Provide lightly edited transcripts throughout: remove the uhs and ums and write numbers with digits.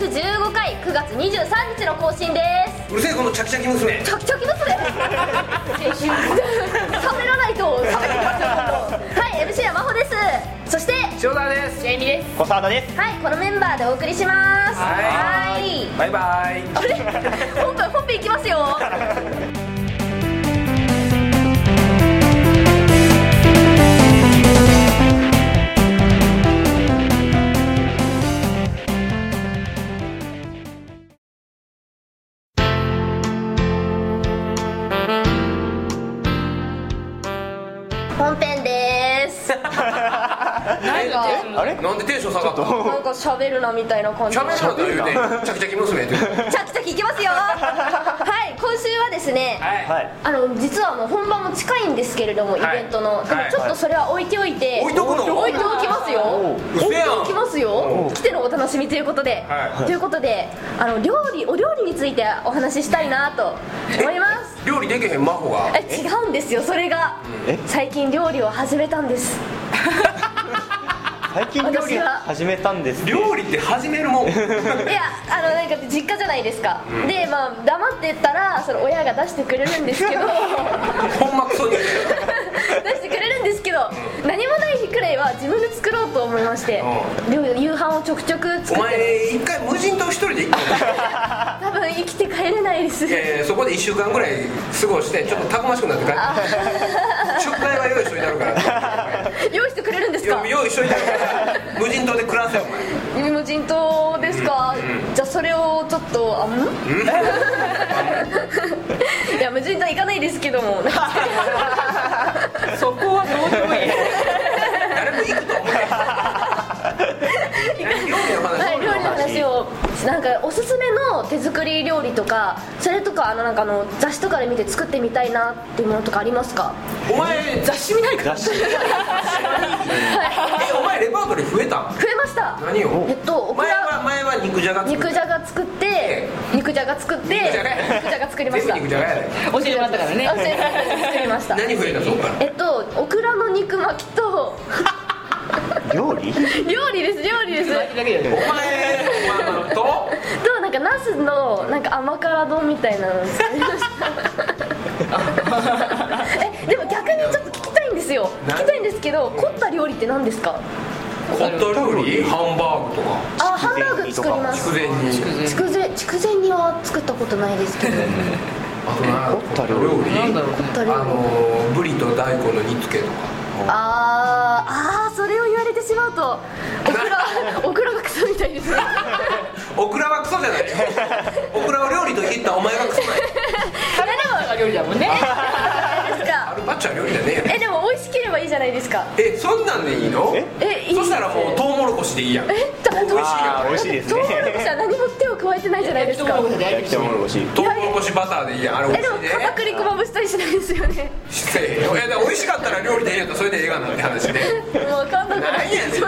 215回9月23日の更新です。 うるせえこのチャキチャキ娘。 チャキチャキ娘冷めらないと冷めてきますよ。はい、MC は真帆です。そして塩田です。 ジェイミです。 小沢です。 はい、このメンバーでお送りします。 はい、バイバイ。 あれ本編いきますよ。本編です。 あれなんでテンション下がったの？ なんか喋るなみたいな感じ。 喋るなと言うてチャキチャキ娘ってチャキチャキいきますよ。はい、今週はですね、 はい、 実は本番も近いんですけれども、イベントの、 はいでもちょっとそれは置いておいて、 置いとくの？ 置いておきますよ。 うせやん。 置いておきますよ。来てのお楽しみということで、ということでお料理についてお話ししたいなと思います。 料理できへん真帆が？ 違うんですよ、それが最近料理を始めたんです。 最近料理始めたんです。 料理って始めるもん？いや、 なんか実家じゃないですか、で黙ってたらその親が出してくれるんですけどほんまクソに出してくれるんですけど、何もない日くらいは自分で作ろうと思いまして、夕飯をちょくちょく作って。 お前一回無人島一人で行った多分生きて帰れないです。 そこで1週間ぐらい過ごしてちょっとたくましくなって帰って食材は用意しといてあるから用意してくれるんですか？ 用意しといてあるから無人島で暮らせよお前。 無人島ですか？じゃあそれをちょっといや無人島行かないですけどもそこはどうでもいい。 誰も行くと思う料理の話を、なんかおすすめの手作り料理とか、それとか雑誌とかで見て作ってみたいなっていうものとかありますか？ お前雑誌見ないか？ お前レパートリー増えた？ 増えました。 何を？前は肉じゃが作って肉じゃが作りました。 全部肉じゃがやで。 教えてもらったからね。 教えてもらって作りました。 何増えたそっから？ オクラの肉巻きと料理です。 お前となんかナスのなんか甘辛丼みたいなのを作りましたでも逆にちょっと聞きたいんですよ。聞きたいんですけど、凝った料理って何ですか？ 凝った料理？ハンバーグとか。 ハンバーグ作ります。筑前煮は作ったことないですけどあと凝った料理？ なんだろう。 ブリと大根の煮付けとか。 それを言われてしまうとオクラがクソみたいですね。 オクラはクソじゃない。オクラを料理と言ったお前がクソない。 カレーが料理だもんね。 アルパッチョは料理じゃねえよ。 でも美味しければいいじゃないですか。 そんなんでいいの？そしたらもうトウモロコシでいいやん。美味しいですね。 トウモロコシは何も手を加えてないじゃないですか。 焼きトウモロコシ。 トウモロコシバターでいいやん。あれ美味しいね。 でも片栗粉まぶしたりしないですよね。 して美味しかったら料理でいいやったらそれでええがなって話で。 もう分かんなくない。 何やねん。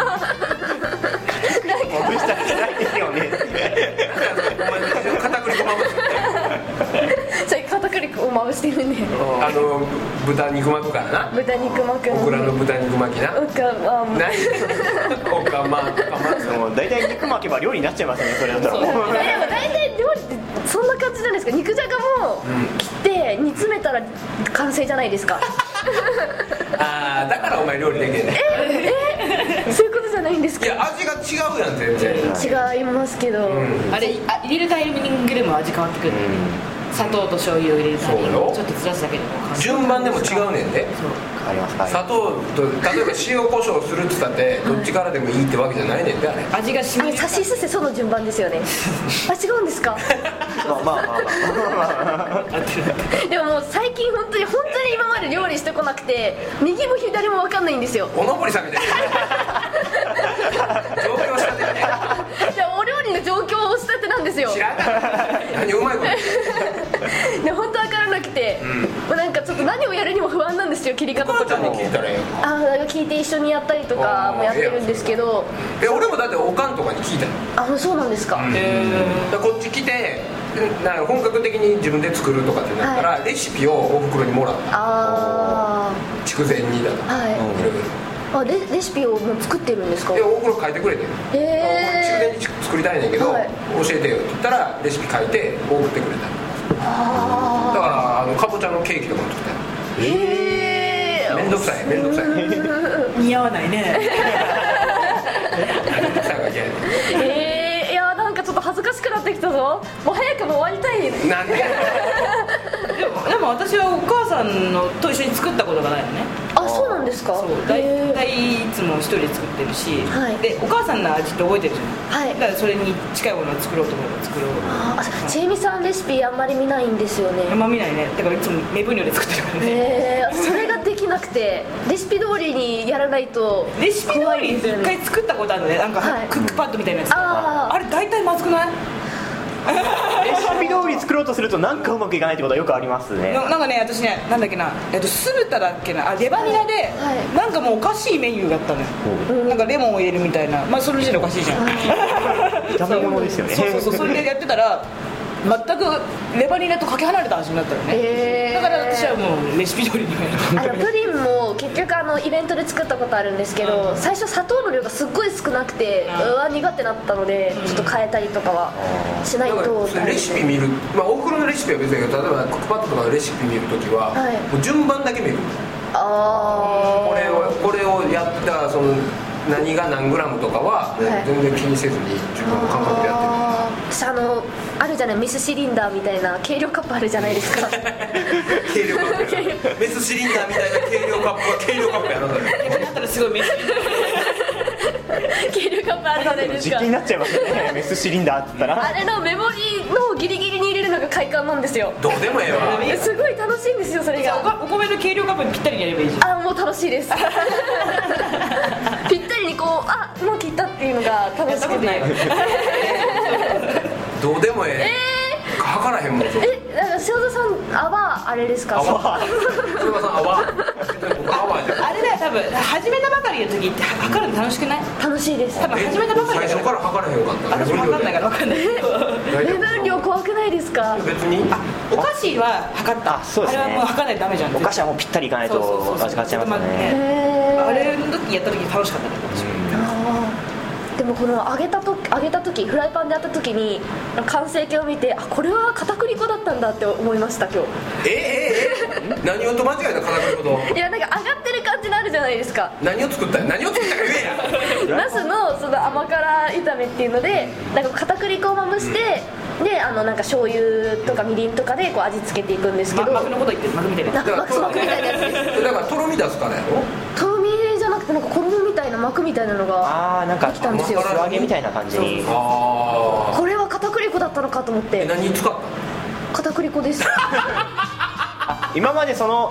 まぶしたりしないですよね。 お前片栗粉まぶす。 それ片栗粉をまぶしてるんで。 豚肉巻くからな。 豚肉巻く。 オクラの豚肉巻きな。 大体肉巻けば料理になっちゃいますね。それだったら。 でも大体料理ってそんな感じなんですか？肉じゃがも切って煮詰めたら完成じゃないですか。 だからお前料理できんね。 そういうことじゃないんですか？ いや味が違うやん全然。 違いますけど、 あれ入れるタイミングでも味変わってくる。砂糖と醤油を入れるタイミングちょっとずらすだけでも順番でも違うねんで。砂糖と例えば塩コショウするって言ったってどっちからでもいいってわけじゃないねんで。あれ味が染みさしすせその順番ですよね。違うんですか？でももう最近本当に今まで料理してこなくて右も左も分かんないんですよ。 おのぼりさんみたいな状況したてね。 お料理の状況をしたてなんですよ。 知らん何うまいことで本当分からなくて、なんかちょっと何をやるにも不安なんですよ。切り方とかも聞いたらええなんか聞いて一緒にやったりとかもやってるんですけど、 俺もだっておかんとかに聞いたの。 そうなんですか。 こっち来て本格的に自分で作るとかってなったら、レシピをお袋にもらった。筑前煮だとか、いろいろあ、レシピをもう作ってるんですか？ で大黒書いてくれて、俺中年に作りたいねんけど、教えてよって言ったらレシピ書いて送ってくれた。だからかぼちゃのケーキとかも作ったよ。めんどくさい似合わないね。 めんどくさいが嫌やね。 いやなんかちょっと恥ずかしくなってきたぞ。もう早くも終わりたい。 なんでやねん。 でも私はお母さんのと一緒に作ったことがないのね。 あ、そうなんですか？ そう、大体いつも一人で作ってるし、でお母さんの味って覚えてるじゃん。だからそれに近いものを作ろうと思えば作ろう。 ちえみさんレシピあんまり見ないんですよね。 あんま見ないね。だからいつも目分量で作ってるからね。 それができなくて、レシピ通りにやらないと。 レシピ通りに一回作ったことあるのね。なんかクックパッドみたいなやつ。あれ大体まずくない？ レシピ通り作ろうとするとなんかうまくいかないってことはよくありますね。 なんかね、私ね、なんだっけな、酢豚だっけな、レバニラで、なんかもうおかしいメニューがあったのよ。なんかレモンを入れるみたいな、まあそれ自体おかしいじゃん。 炒め物ですよね。 そう、それでやってたら全くレバニラとかけ離れた味になったよね。だから私はもうレシピ通りにプリンも結局イベントで作ったことあるんですけど、最初砂糖の量がすっごい少なくて苦ってなったので、ちょっと変えたりとかはしないと。 レシピ見る、お風呂のレシピは別だけど、例えばクックパッドとかのレシピ見るときは、もう順番だけ見る。これをやったその何が何グラムとかは全然気にせずに自分の感覚でやってる。 私あるじゃない、メスシリンダーみたいな計量カップあるじゃないですか。 計量カップメスシリンダーみたいな計量カップは計量カップやな。 だったらすごいメス計量カップあるじゃないですか。 実験になっちゃいますよね。メスシリンダーって言ったらあれのメモリのギリギリに入れるのが快感なんですよ。 どうでもええわ。 すごい楽しいんですよ、それが。 お米の計量カップにぴったりにやればいいじゃん。 もう楽しいです。ぴったりにもう切ったっていうのが楽しくて。 どうでもええ。測らへんもん。 塩田さん泡あれですか？ 塩田さん泡。 あれだよ、多分始めたばかりの時って測るの楽しくない？ 楽しいです。 多分始めたばかり最初から測らへんかった。 私も分かんないから分かんない。 目分量怖くないですか？ 別に。 お菓子は測った。 そうですね。 あれはもう測らないとダメじゃん。 お菓子はもうぴったりいかないと味変わっちゃいますね。 あれの時やった時楽しかったね。 でもこの揚げた時フライパンでやった時に完成形を見て、これは片栗粉だったんだって思いました今日。 何をと間違えた片栗粉と。 いやなんか上がってる感じになるじゃないですか。 何を作ったか言えや。 ナスのその甘辛炒めっていうので、なんか片栗粉をまぶして、でなんか醤油とかみりんとかでこう味付けていくんですけど。 膜のこと言ってる。膜みたいなやつ。 膜みたいなやつです。 だからとろみ出すからやろ。 とろみじゃなくてなんか衣みたいな膜みたいなのがなんか来たんですよ。 素揚げみたいな感じに。 これは片栗粉だったのかと思って。 何使ったの？ 片栗粉です。 今までその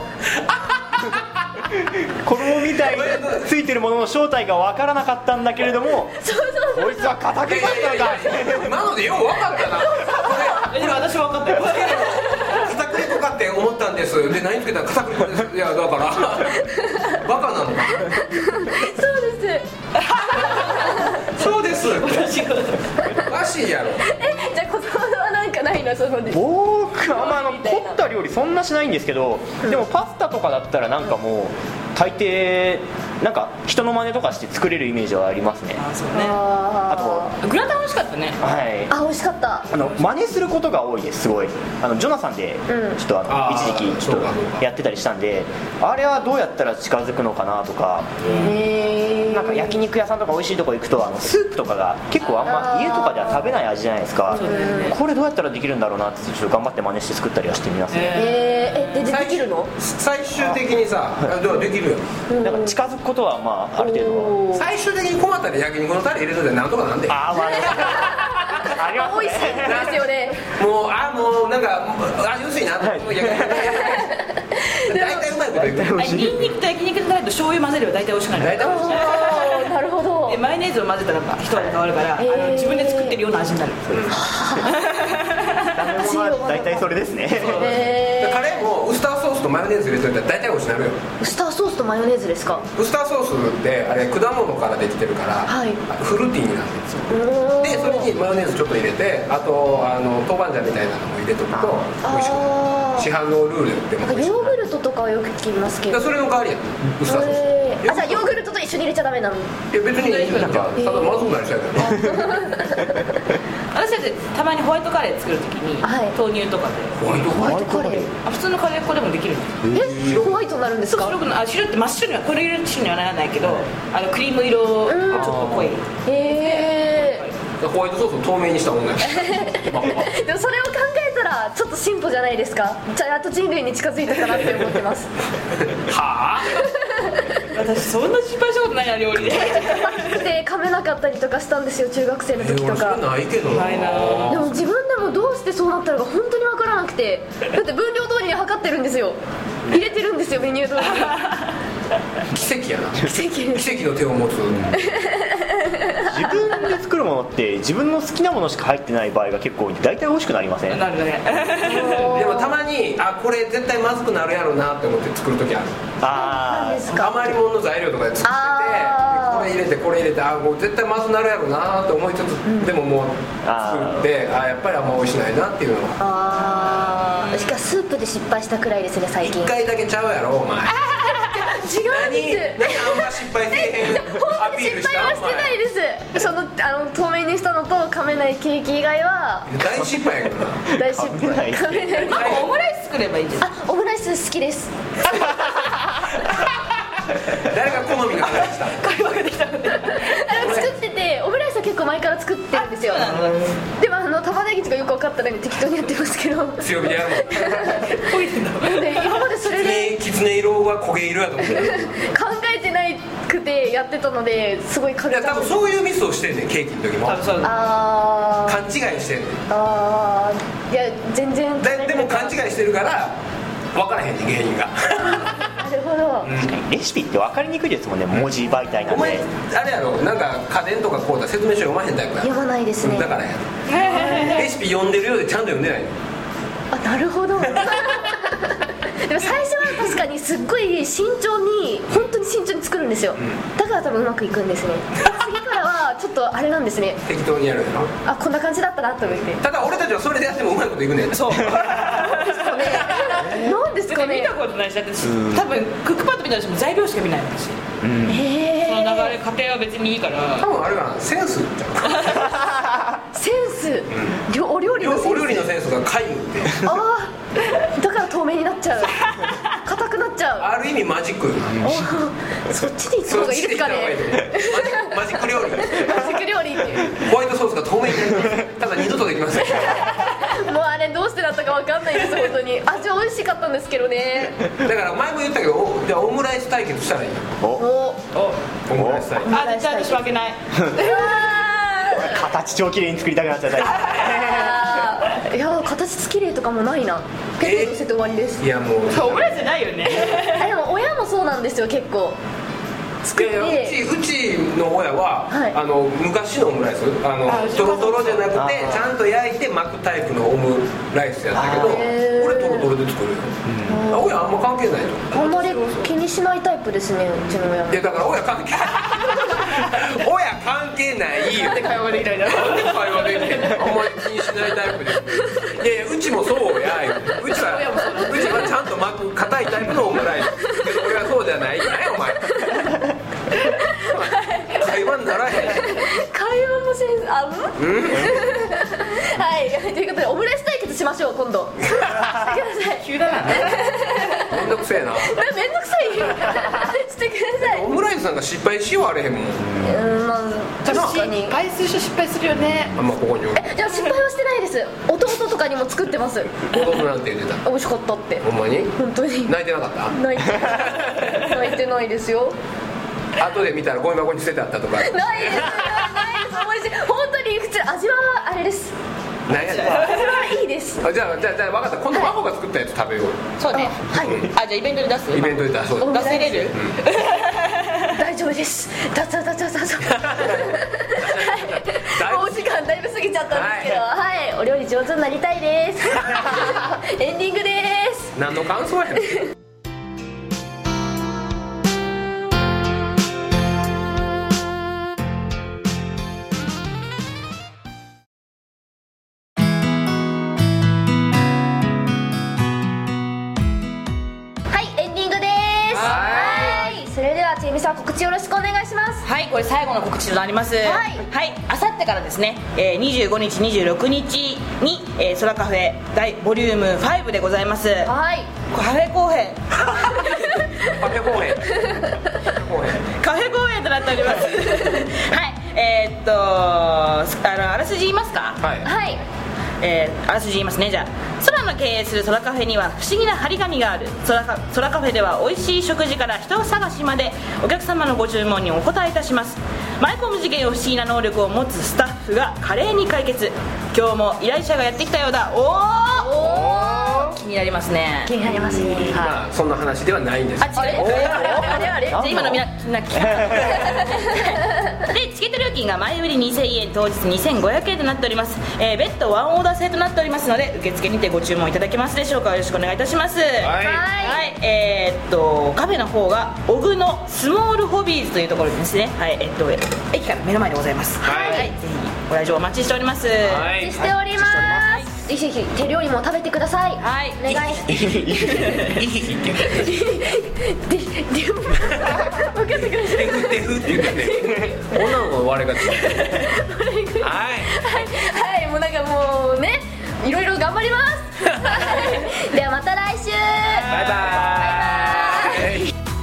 衣みたいについてるものの正体が分からなかったんだけれども、こいつは片栗粉だったのか。 今のでよう分かったな。 でも私は分かったよ。 片栗粉かって思ったんです。で何つけたら片栗粉です。いやだからバカなのか。 そうです。 そうです。おかしいやろ。 じゃあ小沢はなんかないの？その僕は凝った料理そんなしないんですけど、でもパスタとかだったらなんかもう大抵なんか人の真似とかして作れるイメージはありますね。 そうね。 あとグラタン美味しかったね。 美味しかった。 真似することが多いです。すごいジョナサンでちょっと一時期ちょっとやってたりしたんで、あれはどうやったら近づくのかなとか、なんか焼肉屋さんとか美味しいとこ行くとスープとかが結構あんま家とかでは食べない味じゃないですか。これどうやったらできるんだろうなってちょっと頑張って真似して作ったりはしてみますね。 できるの？ 最終的にさできるよ。 なんか近づくことはある程度。 最終的に困ったら焼肉のタレ入れといてなんとかなんで。 あります美味しいですよね。 もうなんか味薄いなと思って。大体うまいこと言う。 ニンニクと焼肉のタレと醤油混ぜれば大体美味しくなる。 大体美味しい。 なるほど。 マヨネーズを混ぜたら一味変わるから、自分で作ってるような味になる。 大体それですね。 カレーもウスターソースとマヨネーズ入れといたら大体美味しくなるよ。 ウスターソースとマヨネーズですか？ ウスターソースってあれ果物からできてるから、フルーティーになるんですよ。でそれにマヨネーズちょっと入れて、あと豆板醤みたいなのも入れとくと美味しくなる。 市販のルールでもヨーグルトとかはよく聞きますけど、 それの代わりやウスターソース。 じゃあヨーグルトと一緒に入れちゃダメなの？ いや別になんかただまずくなりそうやけど私たちたまにホワイトカレー作るときに、豆乳とかでホワイトカレー普通のカレー粉でもできるんですホワイトになるんですか？ 白って真っ白にはこれ色の白にはならないけど、クリーム色がちょっと濃い。 ホワイトソースを透明にしたもんだよでもそれを考えたらちょっと進歩じゃないですか。じゃあやっと人類に近づいたかなって思ってますはあ私そんな失敗したことないな、料理でで噛めなかったりとかしたんですよ、中学生の時とか。 それないけどないな。 でも自分でもどうしてそうなったのか本当に分からなくて、だって分量通りに測ってるんですよ、入れてるんですよ、メニュー通りに奇跡やな。 奇跡奇跡の手を持つ自分で作るものって自分の好きなものしか入ってない場合が結構多いんで、大体美味しくなりません？ なるねでもたまにこれ絶対まずくなるやろうなって思って作る時ある。余り物の材料とかで作っててこれ入れてもう絶対まずなるやろうなって思いつつ、でももう作ってやっぱりあんま美味しないなっていうのは。 しかもスープで失敗したくらいですね、最近。 1回だけちゃうやろお前違うんです。 何あんま失敗せえへんアピールした失敗はしてないです。その透明にしたのと噛めないケーキ以外は大失敗やけどな大失敗。噛めない。 オムライス作ればいいじゃん。 オムライス好きです誰が好みの話した会話ができたので作ってて、オムライスは結構前から作ってるんですよ。でも玉ねぎとかよく分かったら適当にやってますけど、 強火でやるもんで今までそれできつね色は焦げ色やと思う考えてないくてやってたので、すごいいや多分そういうミスをしてんねん、ケーキの時も勘違いしてんねん。 いや全然でも勘違いしてるから分からへんねん、芸人がなるほど、 確かにレシピって分かりにくいですもんね、文字媒体なんお前で。 あれやろ、なんか家電とかこうだ説明書読まへんタイプや読まないですね。 だからやレシピ読んでるようでちゃんと読んでないの。 なるほどでも最初は確かにすっごい慎重に、本当に慎重に作るんですよ、だから多分うまくいくんですね次からはちょっとあれなんですね、 適当にやるやろ。 こんな感じだったなと思って。 ただ俺たちはそれでやってもうまいこといくねん。 そうなんですかね。 見たことないし、だって多分クックパッド見たとしても材料しか見ないし、その流れ過程は別にいいから。 多分あれかな、センスちゃうセンス、お料理のセンス。 お料理のセンスが皆無ってだから透明になっちゃう、硬くなっちゃう。 ある意味マジックよな。 そっちに行った方がいいですかね。 マジック料理マジック料理ホワイトソースが透明になります。ただ二度とできませんもうあれどうしてだったか分かんないです、本当に。味は美味しかったんですけどね。 だから前も言ったけど、じゃあオムライス対決したらいいよ。オムライス対決。 絶対私負けない形超綺麗に作りたくなっちゃったいや形綺麗とかもないな、ペット乗せて終わりです。 いやもうオムライスじゃないよねでも親もそうなんですよ、結構作って。 うちの親は、昔のオムライストロトロじゃなくてちゃんと焼いて巻くタイプのオムライスやったけど、俺トロトロで作るよ。親あんま関係ないと。 あんまり気にしないタイプですね、うちの親。 いやだから親関係親関係ないよ。 会話できないだろ会話できない。あんまり気にしないタイプです。いやうちもそうや。うちはちゃんと巻く硬いタイプのオムライス。けど俺はそうじゃない。何やお前。会話にならへん。 会話もセンスはい、ということでオムライス対決しましょう、今度してください。 急だなめんどくせえな。 めんどくさいしてください。 オムライスなんか失敗しようあれへんもん。 確かに失敗する人失敗するよね。 あんまここにおる。 じゃあ失敗はしてないです。弟とかにも作ってます。 弟なんて言ってた。 美味しかったって。 ほんまに？ 本当に泣いてなかった？ 泣いてないですよ。 後で見たらゴミ箱に捨ててあったとか。 ないです、ないです。美味しい。本当に普通味はあれです。 何やねん。 味はいいです。 じゃあ分かった。今度真帆が作ったやつ食べよう。 そうね。 はい。 じゃあイベントで出す？ イベントで出そう。 出せれる？ 大丈夫です。お時間だいぶ過ぎちゃったんですけど、はい、お料理上手になりたいですエンディングです。 何の感想やねんさん告知よろしくお願いします。 はい、これ最後の告知となります。 はい、 あさってからですね、25日26日に、ソラカフェ大ボリューム5でございます。 はい、 カフェ公演カフェ公演カフェ公演となっておりますはい、あらすじ言いますか。 はい、 はい、 あらすじ言いますね。じゃあ、空の経営する空カフェには不思議な張り紙がある。空カフェでは美味しい食事から人探しまでお客様のご注文にお答えいたします。舞い込む事件を不思議な能力を持つスタッフが華麗に解決。今日も依頼者がやってきたようだ。おー、気になりますね。 気になりますね。 まあそんな話ではないんです。 あ、違う。じゃあ今のみんな聞きで、チケット料金が前売り2000円当日2500円となっております。別途ワンオーダー制となっておりますので、受付にてご注文いただけますでしょうか。よろしくお願いいたします。はい、カフェの方が小久野スモールホビーズというところですね。はい、駅から目の前でございます。 はい、 ぜひご来場お待ちしております。 はい、 お待ちしております。ぜひぜひ手料理も食べてください。 はい、 お願いします。分かってください。 手振って言ってね。女の子の割れがち。はい、 はい、もうなんかもうね、いろいろ頑張ります。ではまた来週。 バイバイ。